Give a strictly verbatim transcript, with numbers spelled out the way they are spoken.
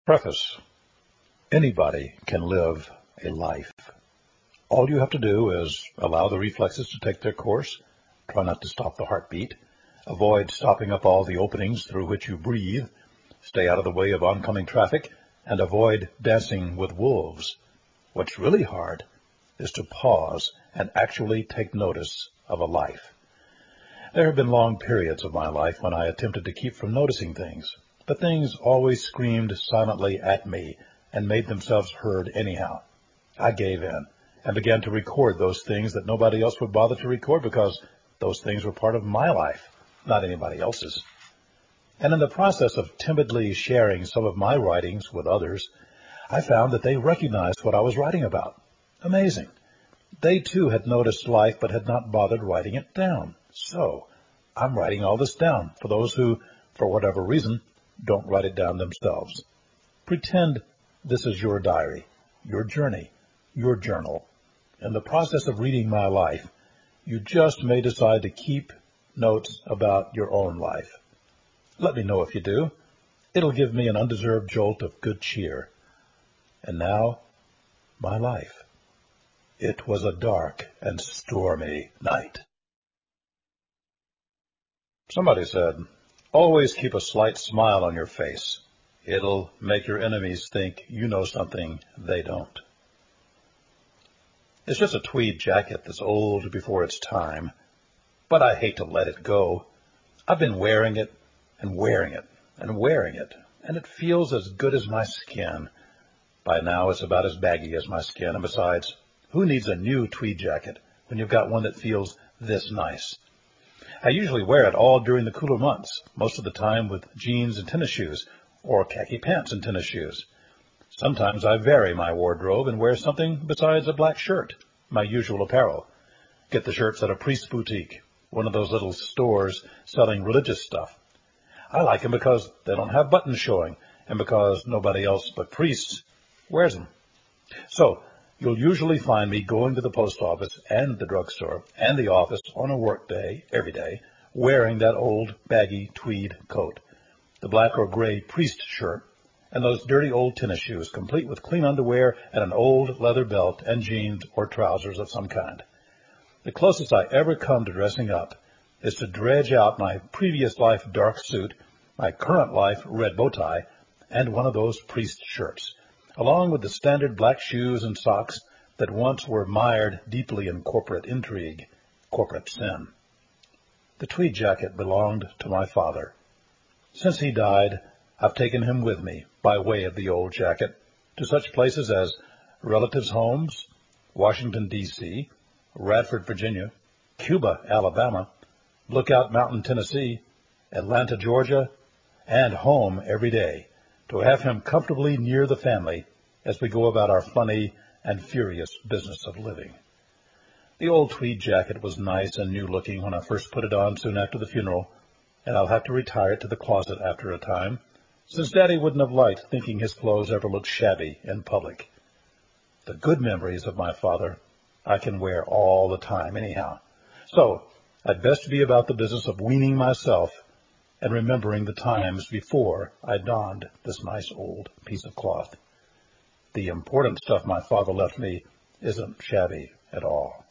Preface. Anybody can live a life. All you have to do is allow the reflexes to take their course, try not to stop the heartbeat, avoid stopping up all the openings through which you breathe, stay out of the way of oncoming traffic, and avoid dancing with wolves. What's really hard is to pause and actually take notice of a life. There have been long periods of my life when I attempted to keep from noticing things. The things always screamed silently at me and made themselves heard anyhow. I gave in and began to record those things that nobody else would bother to record because those things were part of my life, not anybody else's. And in the process of timidly sharing some of my writings with others, I found that they recognized what I was writing about. Amazing. They too had noticed life but had not bothered writing it down. So I'm writing all this down for those who, for whatever reason, don't write it down themselves. Pretend this is your diary, your journey, your journal. In the process of reading my life, you just may decide to keep notes about your own life. Let me know if you do. It'll give me an undeserved jolt of good cheer. And now, my life. It was a dark and stormy night. Somebody said, always keep a slight smile on your face. It'll make your enemies think you know something they don't. It's just a tweed jacket that's old before its time, but I hate to let it go. I've been wearing it and wearing it and wearing it, and it feels as good as my skin. By now it's about as baggy as my skin, and besides, who needs a new tweed jacket when you've got one that feels this nice? I usually wear it all during the cooler months, most of the time with jeans and tennis shoes, or khaki pants and tennis shoes. Sometimes I vary my wardrobe and wear something besides a black shirt, my usual apparel. Get the shirts at a priest boutique, one of those little stores selling religious stuff. I like them because they don't have buttons showing, and because nobody else but priests wears them. So, you'll usually find me going to the post office and the drugstore and the office on a work day, every day, wearing that old baggy tweed coat, the black or gray priest shirt, and those dirty old tennis shoes, complete with clean underwear and an old leather belt and jeans or trousers of some kind. The closest I ever come to dressing up is to dredge out my previous life dark suit, my current life red bow tie, and one of those priest shirts, along with the standard black shoes and socks that once were mired deeply in corporate intrigue, corporate sin. The tweed jacket belonged to my father. Since he died, I've taken him with me, by way of the old jacket, to such places as relatives' homes, Washington, D C, Radford, Virginia, Cuba, Alabama, Lookout Mountain, Tennessee, Atlanta, Georgia, and home every day, to have him comfortably near the family as we go about our funny and furious business of living. The old tweed jacket was nice and new-looking when I first put it on soon after the funeral, and I'll have to retire it to the closet after a time, since Daddy wouldn't have liked thinking his clothes ever looked shabby in public. The good memories of my father I can wear all the time anyhow. So I'd best be about the business of weaning myself and remembering the times before I donned this nice old piece of cloth. The important stuff my father left me isn't shabby at all.